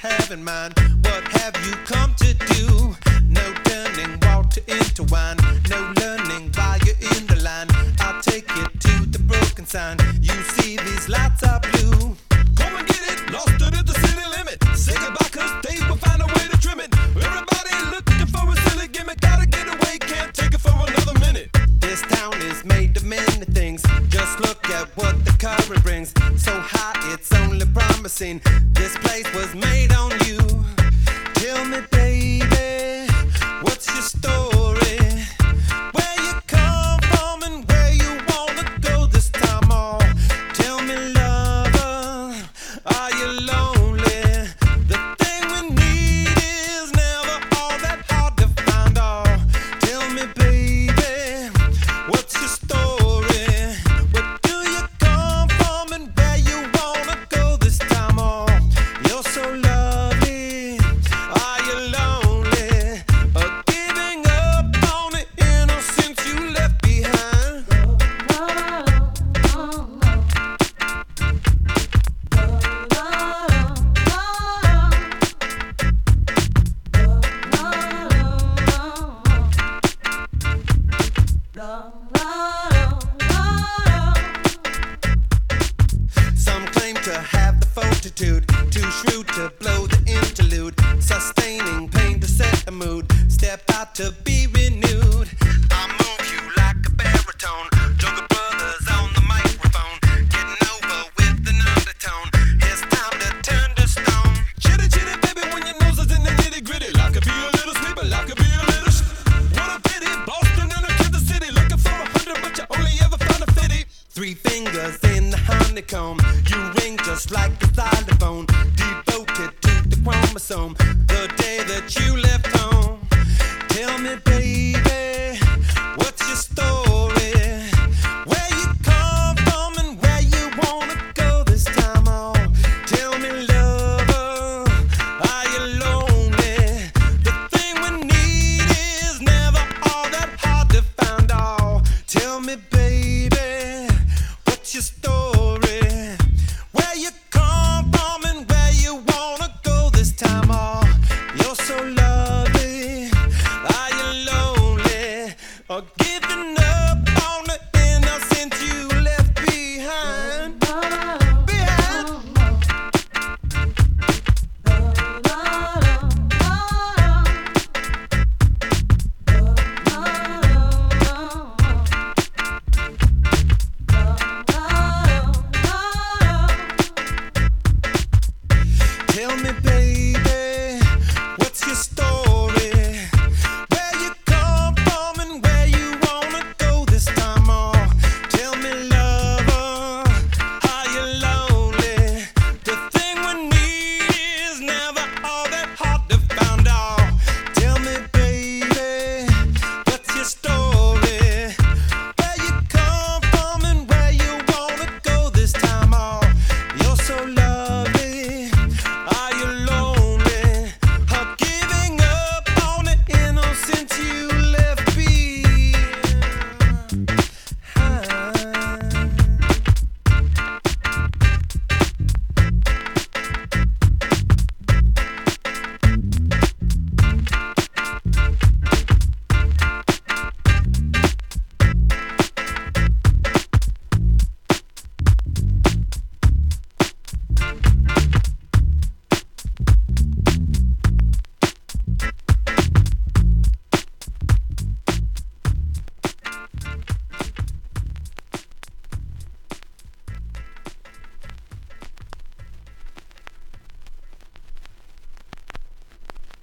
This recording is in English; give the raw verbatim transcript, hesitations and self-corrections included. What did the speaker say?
have in mind? What have you come to do? No turning water into wine. No learning while you're in the line. I'll take you to the broken sign. You see these lights are blue. Come and get it, lost it at the city limit. Say goodbye, cause they will find a way to trim it. Everybody looking for a silly gimmick. Gotta get away, can't take it for another minute. This town is made of many things. Just look at what the current brings. So high, it's only promising. This place was made on you. Tell me, baby, what's your story? Where you come from and where you wanna go this time? Oh, tell me, lover, are you lonely? The thing we need is never all that hard to find. Oh, tell me, baby, what's your story? Where do you come from and where you wanna go this time? Oh, you're so lovely. Are you lonely? Or giving up on the innocence you left behind? Some claim to have the fortitude, too shrewd to blow the interlude, sustaining pain to set a mood, step out to be renewed. I move you like a baritone, Jungle Brothers on the microphone, getting over with an undertone. It's time to turn to stone. Chitty chitty baby, when your nose is in the nitty gritty. Life could be a little sweet, but life could be a little sh- What a pity, Boston and a Kansas City. Looking for a hundred, but you only ever found a fifty. Three fingers in the honeycomb, you ring just like a xylophone, devoted to the chromosome, the day that you left home. Tell me, baby, what's your story? Where you come from and where you wanna go this time? Oh, tell me, lover, are you lonely? The thing we need is never all that hard to find. Oh, tell me, baby, what's your story? Where you come from and where you wanna go this time? Oh, you're so lovely. Are you lonely? Or